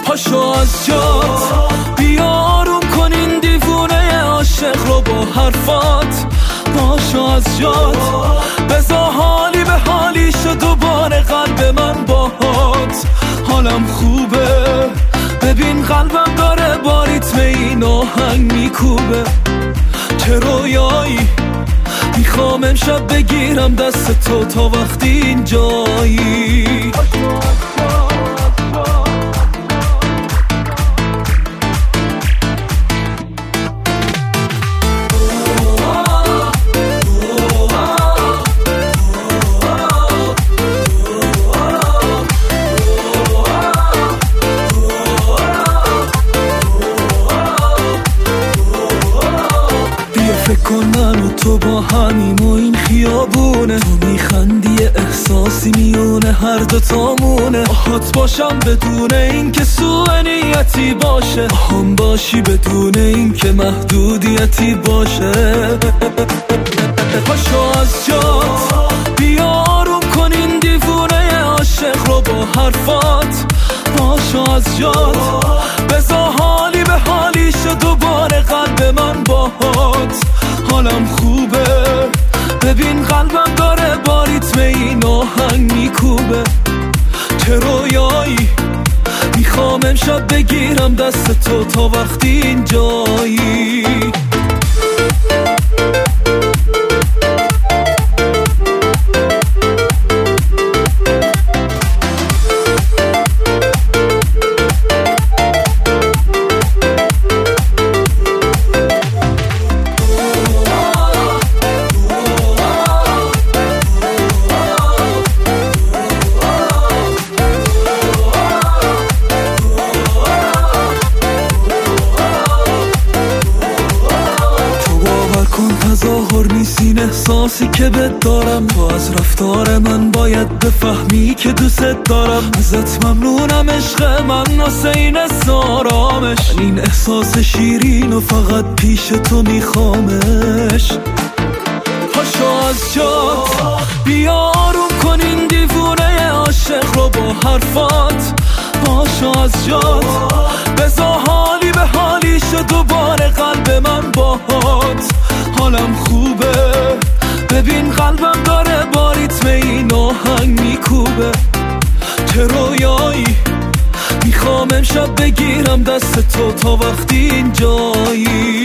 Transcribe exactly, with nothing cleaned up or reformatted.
پاشو از جات بیارون کن این دیوونه عاشق رو با حرفات. پاشو از جات بذار حالی به حالی شد دوباره قلب من باهات. حالم خوبه ببین قلبم داره با ریتم این آهنگ میکوبه. چه رویایی میخوام امشب بگیرم دست تو تا وقتی اینجایی. فکر کن من و تو با همیم و این خیابونه. تو میخندی احساسی میونه هر دوتامونه. آهات باشم بدون این که سوء نیتی باشه. آهم باشی بدون این که محدودیتی باشه. پاشو از جات بیارون کن این دیوونه عاشق رو با حرفات. پاشو از جات بذار حالی به حالی شد دوباره قلب من باهات. حالم خوبه ببین قلبم داره با ریتم این آهنگ میکوبه. چه رویایی میخوام امشب بگیرم دست تو تا وقتی اینجایی. تظاهر نیست این احساسی که بهت دارم. تو از رفتار من باید بفهمی که دوست دارم. ازت ممنونم عشق من ناسه این آرامش. این احساس شیرین و فقط پیش تو میخوامش. پاشو از جات بیارون کن این دیوونه عاشق رو با حرفات. پاشو از جات بذار حالی به حالی شد دوباره قلب من باهات. حالم خوبه ببین قلبم داره با ریتم این آهنگ میکوبه. چه رویایی میخوام امشب بگیرم دست تو تا وقتی اینجایی.